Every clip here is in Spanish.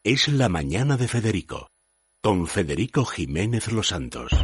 Es la mañana de Federico, con Federico Jiménez Los Santos.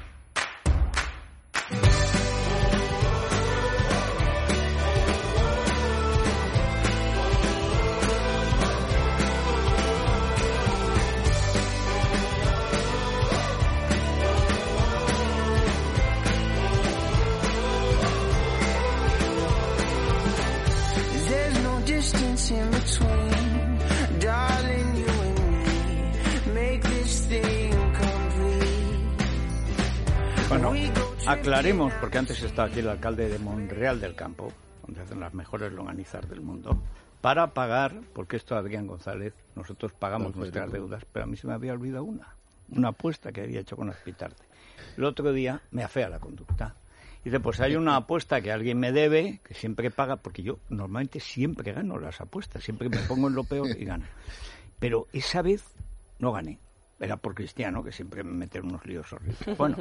Bueno, aclaremos, porque antes estaba aquí el alcalde de Monreal del Campo, donde hacen las mejores longanizas del mundo, para pagar, porque esto Adrián González, nosotros pagamos nuestras deudas, pero a mí se me había olvidado una apuesta que había hecho con Aspitarte. El otro día me afea la conducta. Dice, pues hay una apuesta que alguien me debe, que siempre paga, porque yo normalmente siempre gano las apuestas, siempre me pongo en lo peor y gano. Pero esa vez no gané. Era por Cristiano, que siempre me mete en unos líos horribles. Bueno,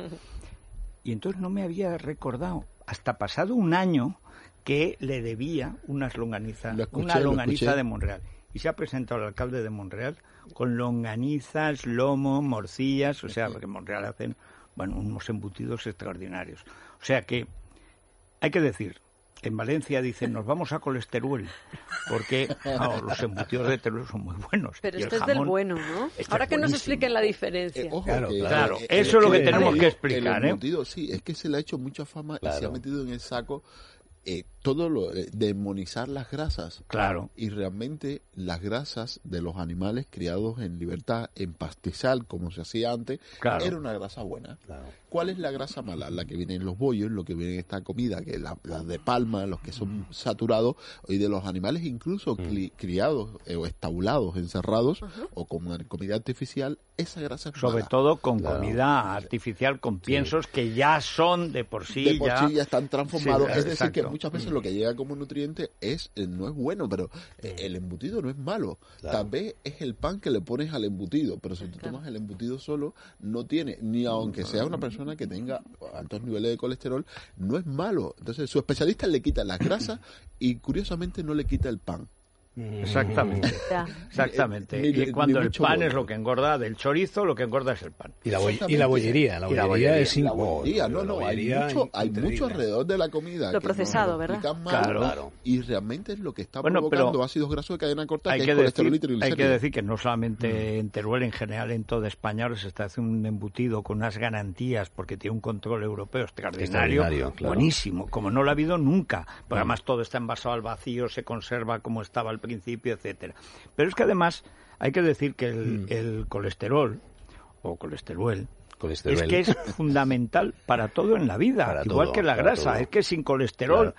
y entonces no me había recordado, hasta pasado un año, que le debía una longaniza de Monreal. Y se ha presentado el alcalde de Monreal con longanizas, lomo, morcillas, o sea, porque en Monreal hacen, bueno, unos embutidos extraordinarios. O sea que, hay que decir, en Valencia dicen, nos vamos a colesterol, porque los embutidos de Teruel son muy buenos. Pero y este el es del jamón, bueno, ¿no? Ahora que nos expliquen la diferencia. Claro, eso es lo que tenemos que explicar. El embutido, sí, es que se le ha hecho mucha fama y se ha metido en el saco todo lo demonizar las grasas. Claro. Y realmente las grasas de los animales criados en libertad, en pastizal, como se hacía antes, era una grasa buena. Claro. ¿Cuál es la grasa mala? La que viene en los bollos, lo que viene en esta comida, que las de palma, los que son saturados, y de los animales incluso criados o estabulados, encerrados, o como comida artificial, esa grasa es sobre mala. Todo con comida artificial, con piensos que ya son de por sí ya están transformados. Sí, es decir, que muchas veces lo que llega como nutriente no es bueno, pero el embutido no es malo. Tal vez es el pan que le pones al embutido, pero si tú tomas el embutido solo, no tiene, ni aunque sea una persona que tenga altos niveles de colesterol, no es malo. Entonces su especialista le quita las grasas y curiosamente no le quita el pan. Exactamente. Y cuando el pan es lo que engorda, del chorizo lo que engorda es el pan. Y la bollería. Es hay mucho alrededor de la comida. Lo procesado, ¿verdad? Claro. Y realmente es lo que está provocando ácidos grasos de cadena corta, que es colesterol y triglicéridos. Hay que decir que no solamente en Teruel, en general en toda España ahora se está haciendo un embutido con unas garantías, porque tiene un control europeo extraordinario, claro. Buenísimo, como no lo ha habido nunca. Pero además todo está envasado al vacío, se conserva como estaba al principio, etcétera. Pero es que además hay que decir que el colesterol o colesterol es que es fundamental para todo en la vida, igual que la grasa. Es que sin colesterol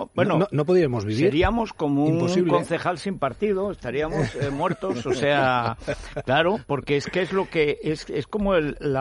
no podríamos vivir. Seríamos como un concejal sin partido, estaríamos muertos. O sea, claro, porque es que es lo que es como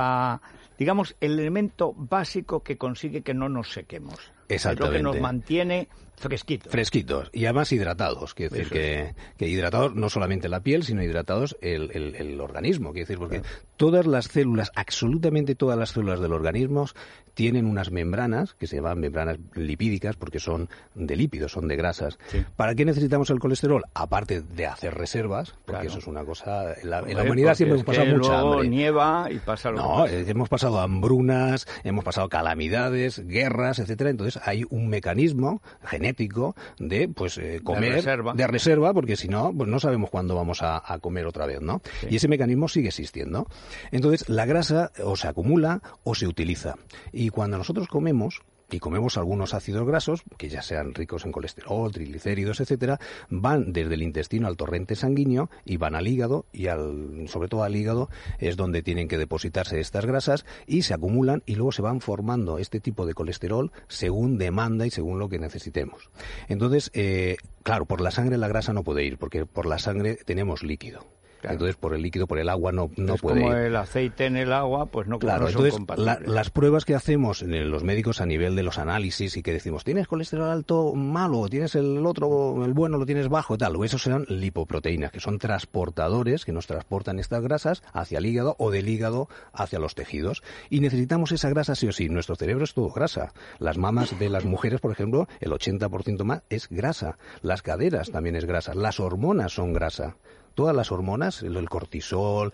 digamos, el elemento básico que consigue que no nos sequemos. Exactamente. Es lo que nos mantiene fresquitos. Y además hidratados. Quiere decir que hidratados no solamente la piel, sino hidratados el organismo. Quiere decir, porque todas las células, absolutamente todas las células del organismo tienen unas membranas, que se llaman membranas lipídicas, porque son de lípidos, son de grasas. Sí. ¿Para qué necesitamos el colesterol? Aparte de hacer reservas, porque eso es una cosa... En la humanidad siempre hemos pasado mucha hambre. Nieva y pasa hemos pasado hambrunas, hemos pasado calamidades, guerras, etcétera. Entonces hay un mecanismo genético de comer de reserva, porque si no, pues no sabemos cuándo vamos a comer otra vez, ¿no? Sí. Y ese mecanismo sigue existiendo. Entonces la grasa o se acumula o se utiliza. Y cuando nosotros comemos, y comemos algunos ácidos grasos, que ya sean ricos en colesterol, triglicéridos, etcétera, van desde el intestino al torrente sanguíneo y van al hígado, y sobre todo al hígado es donde tienen que depositarse estas grasas y se acumulan y luego se van formando este tipo de colesterol según demanda y según lo que necesitemos. Entonces, claro, por la sangre la grasa no puede ir, porque por la sangre tenemos líquido. Claro. Entonces, por el líquido, por el agua, no puede como ir. el aceite en el agua, pues no, claro, no son entonces, compatibles. Las pruebas que hacemos los médicos a nivel de los análisis y que decimos, ¿tienes colesterol alto malo? ¿Tienes el otro, el bueno, lo tienes bajo? Tal. O esos serán lipoproteínas, que son transportadores que nos transportan estas grasas hacia el hígado o del hígado hacia los tejidos. Y necesitamos esa grasa sí o sí. Nuestro cerebro es todo grasa. Las mamas de las mujeres, por ejemplo, el 80% más es grasa. Las caderas también es grasa. Las hormonas son grasa. todas las hormonas, el cortisol,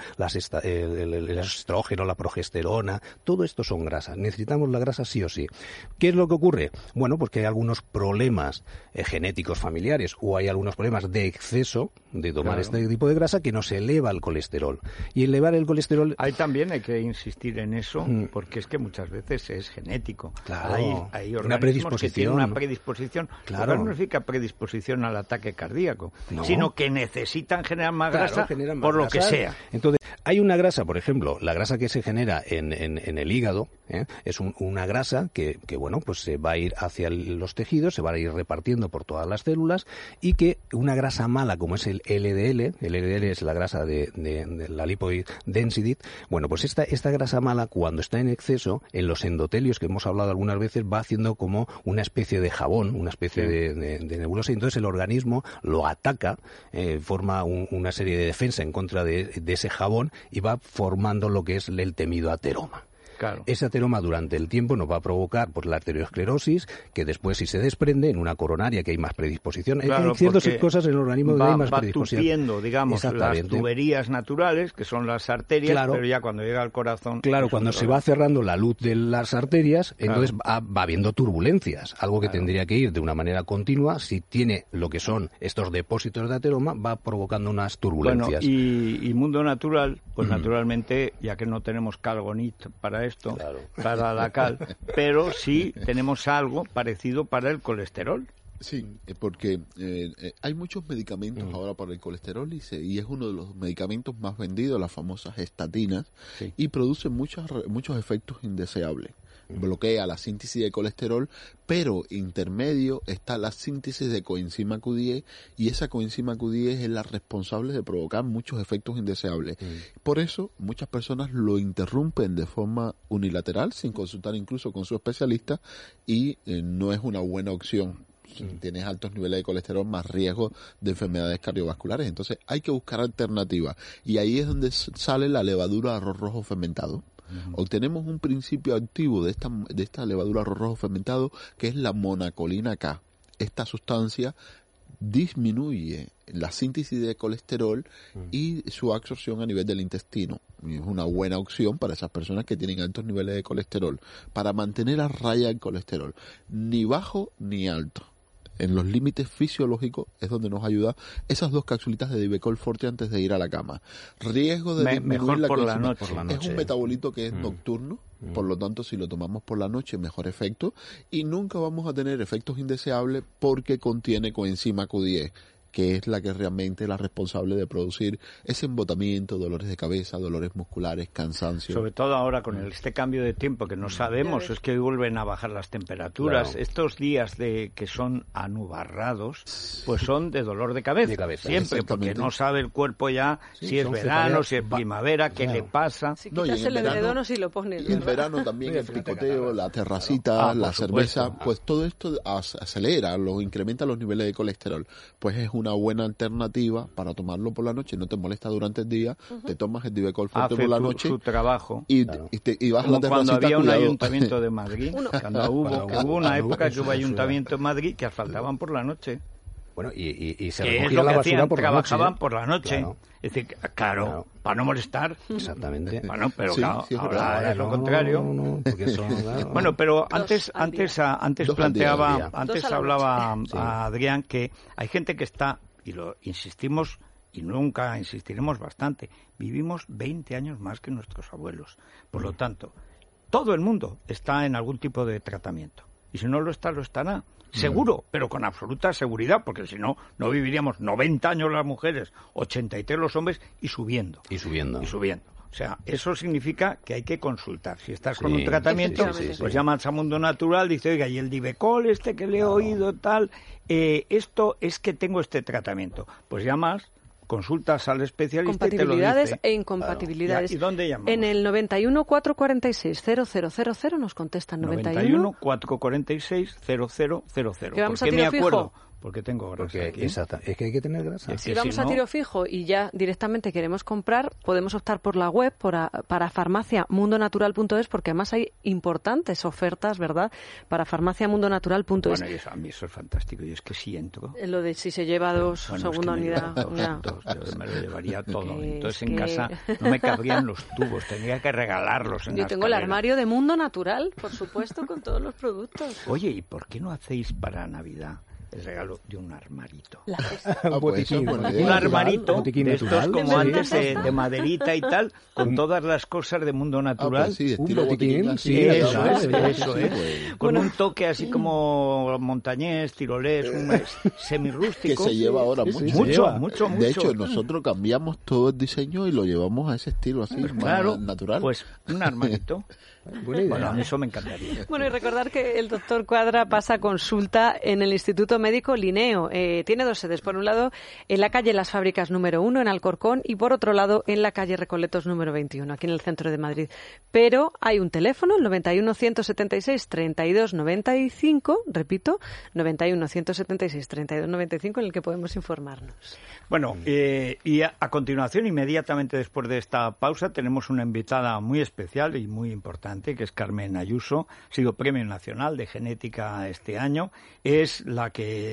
el estrógeno, la progesterona, todo esto son grasas. Necesitamos la grasa sí o sí. ¿Qué es lo que ocurre? Bueno, pues que hay algunos problemas genéticos familiares o hay algunos problemas de exceso de tomar este tipo de grasa que nos eleva el colesterol. Y elevar el colesterol... Ahí también hay que insistir en eso, porque es que muchas veces es genético. Claro, hay organismos que tienen una predisposición. Claro. No significa predisposición al ataque cardíaco, sino que necesitan generar más grasa por lo que sea. Entonces, hay una grasa, por ejemplo, la grasa que se genera en el hígado, es una grasa que bueno, pues se va a ir hacia los tejidos, se va a ir repartiendo por todas las células, y que una grasa mala como es el LDL es la grasa de la lipoid density, bueno, pues esta grasa mala, cuando está en exceso, en los endotelios, que hemos hablado algunas veces, va haciendo como una especie de jabón, una especie de nebulosa, y entonces el organismo lo ataca, forma una serie de defensa en contra de ese jabón y va formando lo que es el temido ateroma. Claro. Ese ateroma durante el tiempo nos va a provocar pues la arteriosclerosis, que después, si se desprende, en una coronaria, que hay más predisposición. Claro, hay ciertas cosas en el organismo donde hay más predisposición. Va tupiendo, digamos, las tuberías naturales, que son las arterias, pero ya cuando llega al corazón... Claro, cuando se va cerrando la luz de las arterias, entonces va habiendo turbulencias, algo que tendría que ir de una manera continua. Si tiene lo que son estos depósitos de ateroma, va provocando unas turbulencias. Bueno, y mundo natural, pues naturalmente, ya que no tenemos calgonit para esto, para la cal, pero sí tenemos algo parecido para el colesterol. Sí, porque hay muchos medicamentos ahora para el colesterol y es uno de los medicamentos más vendidos, las famosas estatinas, y produce muchos efectos indeseables. Bloquea la síntesis de colesterol, pero intermedio está la síntesis de coenzima Q10, y esa coenzima Q10 es la responsable de provocar muchos efectos indeseables. Por eso muchas personas lo interrumpen de forma unilateral, sin consultar incluso con su especialista, y no es una buena opción. Tienes altos niveles de colesterol, más riesgo de enfermedades cardiovasculares. Entonces hay que buscar alternativas, y ahí es donde sale la levadura de arroz rojo fermentado. Obtenemos un principio activo de esta levadura de arroz rojo fermentado, que es la monacolina K. Esta sustancia disminuye la síntesis de colesterol y su absorción a nivel del intestino. Y es una buena opción para esas personas que tienen altos niveles de colesterol, para mantener a raya el colesterol, ni bajo ni alto. En los límites fisiológicos es donde nos ayuda esas 2 capsulitas de Divecol Forte antes de ir a la cama. Riesgo de disminuir la noche. Es un metabolito que es nocturno, por lo tanto, si lo tomamos por la noche, mejor efecto, y nunca vamos a tener efectos indeseables porque contiene coenzima Q10, que es la que realmente es la responsable de producir ese embotamiento, dolores de cabeza, dolores musculares, cansancio. Sobre todo ahora con este cambio de tiempo que no sabemos, es que hoy vuelven a bajar las temperaturas. Claro. Estos días que son anubarrados, pues son de dolor de cabeza. Siempre, porque no sabe el cuerpo ya si es verano, si es primavera, qué le pasa. Si quitas el edredón o si lo pones. Y en verano también el picoteo, la terracita, la cerveza, pues todo esto acelera, incrementa los niveles de colesterol. Pues es una buena alternativa para tomarlo por la noche, no te molesta durante el día, te tomas el Divecol Forte por la noche, su trabajo, y vas a la terracita. Cuando había un ayuntamiento de Madrid, cuando hubo una época que hubo ayuntamiento en Madrid que asfaltaban por la noche. Bueno, y se recogía la basura por la noche. Trabajaban por la noche. Claro. Es decir, claro, para no molestar. Exactamente. Bueno, pero ahora es lo contrario. Bueno, pero antes hablaba a Adrián que hay gente que está, y lo insistimos y nunca insistiremos bastante, vivimos 20 años más que nuestros abuelos. Por lo tanto, todo el mundo está en algún tipo de tratamiento. Y si no lo está, lo estará. Seguro, pero con absoluta seguridad, porque si no, no viviríamos 90 años las mujeres, 83 los hombres y subiendo. Y subiendo. O sea, eso significa que hay que consultar. Si estás con un tratamiento, pues llamas a Mundo Natural, dice, oiga, y el Divecol que le he oído tal, esto es que tengo este tratamiento. Pues llamas, consultas al especialista y te lo dice. Compatibilidades e incompatibilidades. ¿Y dónde llamamos? En el 91 446 0000 nos contestan. 91 446 0000. Que vamos ¿Por qué me acuerdo? porque tengo grasa aquí. Exacto, es que hay que tener grasa. Si vamos a tiro fijo y ya directamente queremos comprar, podemos optar por la web, para farmaciamundonatural.es, porque además hay importantes ofertas, ¿verdad?, para farmaciamundonatural.es. Bueno, a mí eso es fantástico, y es que si entro... Lo de si se lleva dos, segunda unidad. Yo me lo llevaría todo. Entonces en casa no me cabrían los tubos, tendría que regalarlos en Yo tengo el armario de Mundo Natural, por supuesto, con todos los productos. Oye, ¿y por qué no hacéis para Navidad el regalo de un armarito? Un armarito de estos como antes de maderita y tal, con todas las cosas de Mundo Natural. Un botiquín, eso es. Con un toque así como montañés, tirolés, semirrústico. Que se lleva ahora mucho. De hecho, nosotros cambiamos todo el diseño y lo llevamos a ese estilo así, más natural. Pues un armarito. Bueno, a mí eso me encantaría. Bueno, y recordar que el doctor Cuadra pasa consulta en el Instituto Médico Linneo. Tiene dos sedes. Por un lado, en la calle Las Fábricas número 1, en Alcorcón, y por otro lado, en la calle Recoletos número 21, aquí en el centro de Madrid. Pero hay un teléfono, el 91 176 32 95, repito, 91 176 32 95, en el que podemos informarnos. Bueno, y a continuación, inmediatamente después de esta pausa, tenemos una invitada muy especial y muy importante, que es Carmen Ayuso, ha sido Premio Nacional de Genética este año, es la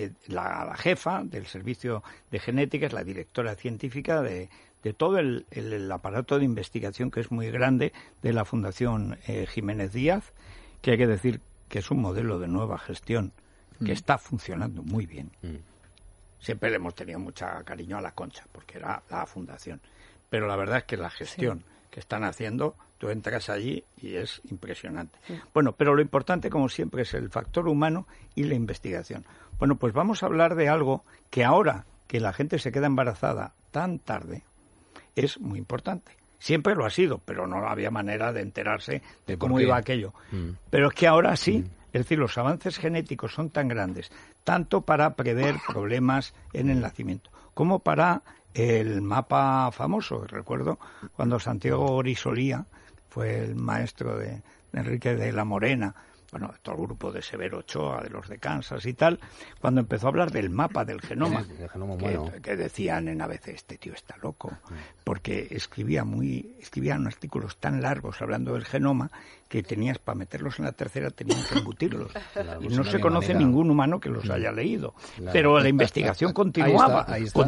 jefa del Servicio de Genética, es la directora científica de todo el aparato de investigación, que es muy grande, de la Fundación Jiménez Díaz, que hay que decir que es un modelo de nueva gestión que está funcionando muy bien. Siempre le hemos tenido mucho cariño a la Concha, porque era la fundación, pero la verdad es que la gestión que están haciendo, tú entras allí y es impresionante. Bueno, pero lo importante, como siempre, es el factor humano y la investigación. Bueno, pues vamos a hablar de algo que ahora que la gente se queda embarazada tan tarde es muy importante. Siempre lo ha sido, pero no había manera de enterarse de cómo iba aquello. Pero es que ahora sí, es decir, los avances genéticos son tan grandes, tanto para prever problemas en el nacimiento, como para el mapa famoso. Recuerdo cuando Santiago Orisolía fue el maestro de Enrique de la Morena, bueno, de todo el grupo de Severo Ochoa, de los de Kansas y tal, cuando empezó a hablar del mapa del genoma, que decían en ABC, este tío está loco, porque escribían artículos tan largos hablando del genoma que tenías, para meterlos en la tercera, tenían que embutirlos. Y no se conoce ningún humano que los haya leído. Pero la investigación continuaba.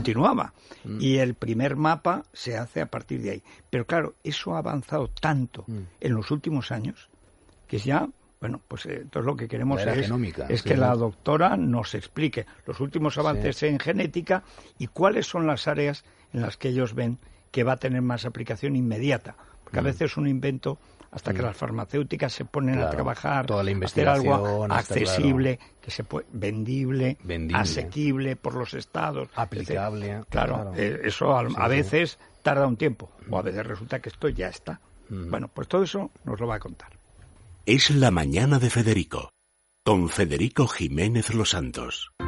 Y el primer mapa se hace a partir de ahí. Pero claro, eso ha avanzado tanto en los últimos años que ya... Bueno, pues entonces lo que queremos es que la doctora nos explique los últimos avances en genética y cuáles son las áreas en las que ellos ven que va a tener más aplicación inmediata. Porque a veces un invento, hasta que las farmacéuticas se ponen a trabajar, toda la hacer algo accesible, que se puede, vendible, asequible por los estados. Aplicable. Eso a veces tarda un tiempo, o a veces resulta que esto ya está. Bueno, pues todo eso nos lo va a contar. Es la mañana de Federico, con Federico Jiménez Los Santos.